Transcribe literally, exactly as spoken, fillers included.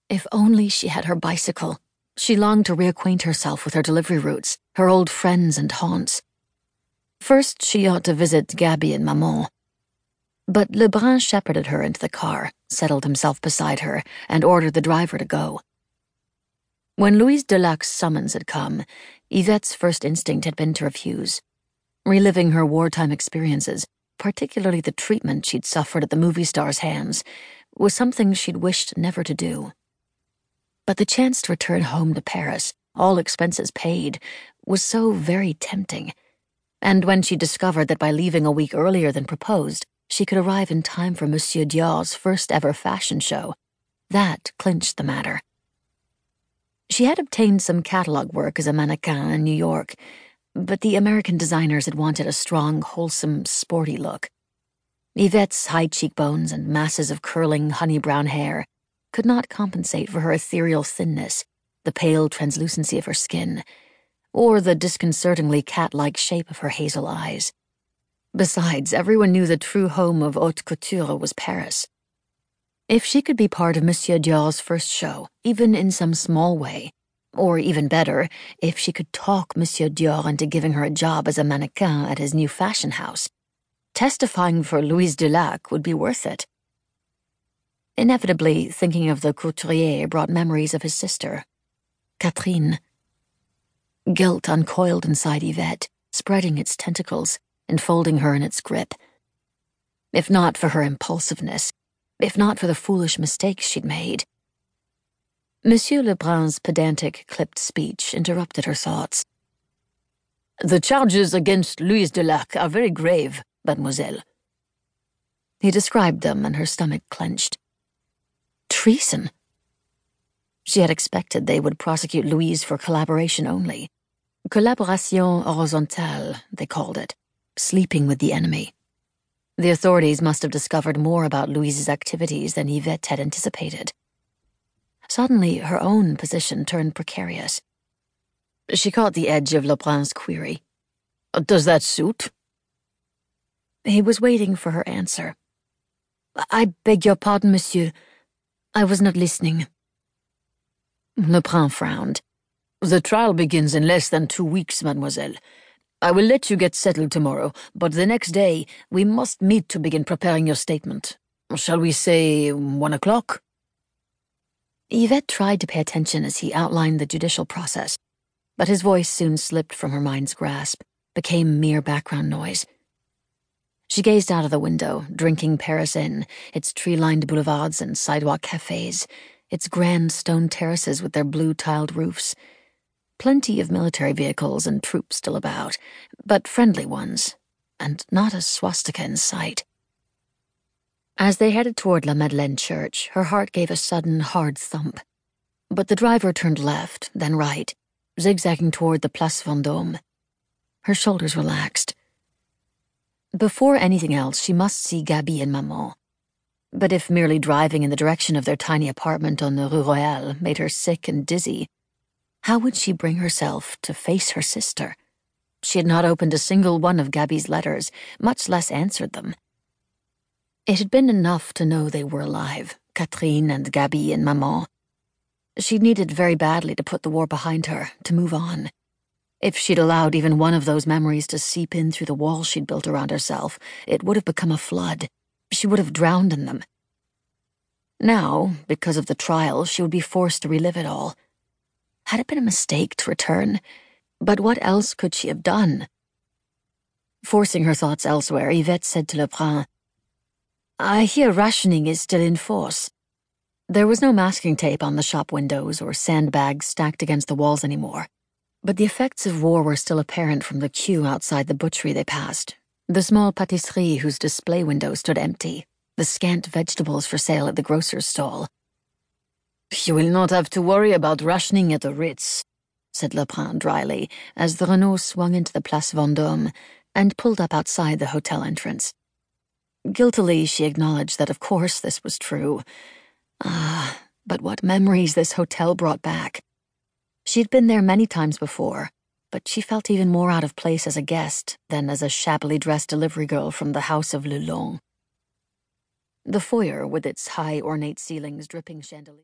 If only she had her bicycle. She longed to reacquaint herself with her delivery routes, her old friends and haunts. First, she ought to visit Gaby and Maman. But Lebrun shepherded her into the car, settled himself beside her, and ordered the driver to go. When Louise Delac's summons had come, Yvette's first instinct had been to refuse. Reliving her wartime experiences, particularly the treatment she'd suffered at the movie star's hands, was something she'd wished never to do. But the chance to return home to Paris, all expenses paid, was so very tempting. And when she discovered that by leaving a week earlier than proposed, she could arrive in time for Monsieur Dior's first-ever fashion show, that clinched the matter. She had obtained some catalog work as a mannequin in New York, but the American designers had wanted a strong, wholesome, sporty look. Yvette's high cheekbones and masses of curling, honey-brown hair could not compensate for her ethereal thinness, the pale translucency of her skin, or the disconcertingly cat-like shape of her hazel eyes. Besides, everyone knew the true home of haute couture was Paris. If she could be part of Monsieur Dior's first show, even in some small way, or even better, if she could talk Monsieur Dior into giving her a job as a mannequin at his new fashion house, testifying for Louise Delac would be worth it. Inevitably, thinking of the couturier brought memories of his sister, Catherine. Guilt uncoiled inside Yvette, spreading its tentacles, enfolding her in its grip. If not for her impulsiveness, if not for the foolish mistakes she'd made. Monsieur Lebrun's pedantic, clipped speech interrupted her thoughts. "The charges against Louise Delac are very grave, mademoiselle." He described them, and her stomach clenched. Treason. She had expected they would prosecute Louise for collaboration only. Collaboration horizontale, they called it. Sleeping with the enemy. The authorities must have discovered more about Louise's activities than Yvette had anticipated. Suddenly, her own position turned precarious. She caught the edge of Lebrun's query. "Does that suit?" He was waiting for her answer. "I beg your pardon, monsieur. I was not listening." Lebrun frowned. "The trial begins in less than two weeks, mademoiselle. I will let you get settled tomorrow, but the next day we must meet to begin preparing your statement. Shall we say one o'clock? Yvette tried to pay attention as he outlined the judicial process, but his voice soon slipped from her mind's grasp, became mere background noise. She gazed out of the window, drinking Paris in, its tree-lined boulevards and sidewalk cafes, its grand stone terraces with their blue-tiled roofs. Plenty of military vehicles and troops still about, but friendly ones, and not a swastika in sight. As they headed toward La Madeleine Church, her heart gave a sudden, hard thump. But the driver turned left, then right, zigzagging toward the Place Vendôme. Her shoulders relaxed. Before anything else, she must see Gaby and Maman. But if merely driving in the direction of their tiny apartment on the Rue Royale made her sick and dizzy, how would she bring herself to face her sister? She had not opened a single one of Gaby's letters, much less answered them. It had been enough to know they were alive, Catherine and Gaby and Maman. She needed very badly to put the war behind her, to move on. If she'd allowed even one of those memories to seep in through the walls she'd built around herself, it would have become a flood. She would have drowned in them. Now, because of the trial, she would be forced to relive it all. Had it been a mistake to return? But what else could she have done? Forcing her thoughts elsewhere, Yvette said to Lebrun, "I hear rationing is still in force." There was no masking tape on the shop windows or sandbags stacked against the walls anymore, but the effects of war were still apparent from the queue outside the butchery they passed, the small patisserie whose display windows stood empty, the scant vegetables for sale at the grocer's stall. "You will not have to worry about rationing at the Ritz," said Lebrun dryly, as the Renault swung into the Place Vendôme and pulled up outside the hotel entrance. Guiltily, she acknowledged that of course this was true. Ah, but what memories this hotel brought back. She'd been there many times before, but she felt even more out of place as a guest than as a shabbily dressed delivery girl from the house of Le Long. The foyer, with its high ornate ceilings, dripping chandeliers.